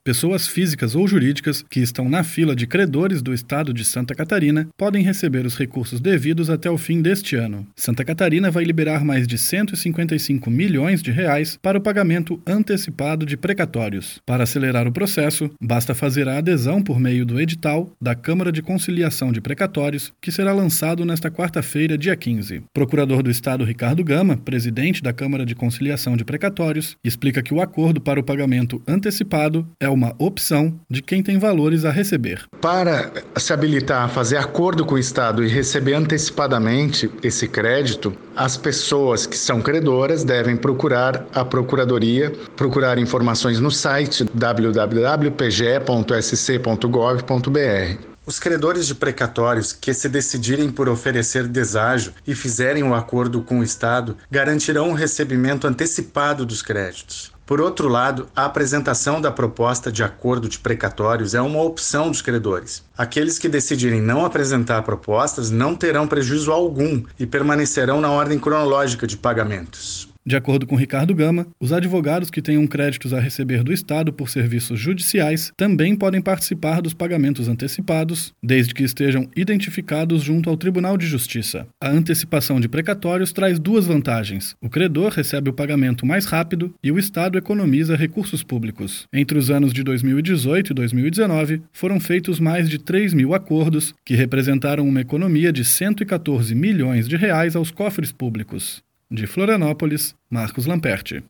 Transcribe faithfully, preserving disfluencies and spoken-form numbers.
Pessoas físicas ou jurídicas que estão na fila de credores do Estado de Santa Catarina podem receber os recursos devidos até o fim deste ano. Santa Catarina vai liberar mais de cento e cinquenta e cinco milhões de reais para o pagamento antecipado de precatórios. Para acelerar o processo, basta fazer a adesão por meio do edital da Câmara de Conciliação de Precatórios, que será lançado nesta quarta-feira, dia quinze. Procurador do Estado Ricardo Gama, presidente da Câmara de Conciliação de Precatórios, explica que o acordo para o pagamento antecipado é uma opção de quem tem valores a receber. Para se habilitar a fazer acordo com o Estado e receber antecipadamente esse crédito, as pessoas que são credoras devem procurar a Procuradoria, procurar informações no site w w w ponto p g e ponto s c ponto gov ponto b r. Os credores de precatórios que se decidirem por oferecer deságio e fizerem o acordo com o Estado garantirão o recebimento antecipado dos créditos. Por outro lado, a apresentação da proposta de acordo de precatórios é uma opção dos credores. Aqueles que decidirem não apresentar propostas não terão prejuízo algum e permanecerão na ordem cronológica de pagamentos. De acordo com Ricardo Gama, os advogados que tenham créditos a receber do Estado por serviços judiciais também podem participar dos pagamentos antecipados, desde que estejam identificados junto ao Tribunal de Justiça. A antecipação de precatórios traz duas vantagens. O credor recebe o pagamento mais rápido e o Estado economiza recursos públicos. Entre os anos de dois mil e dezoito e dois mil e dezenove, foram feitos mais de três mil acordos, que representaram uma economia de cento e quatorze milhões de reais aos cofres públicos. De Florianópolis, Marcos Lamperti.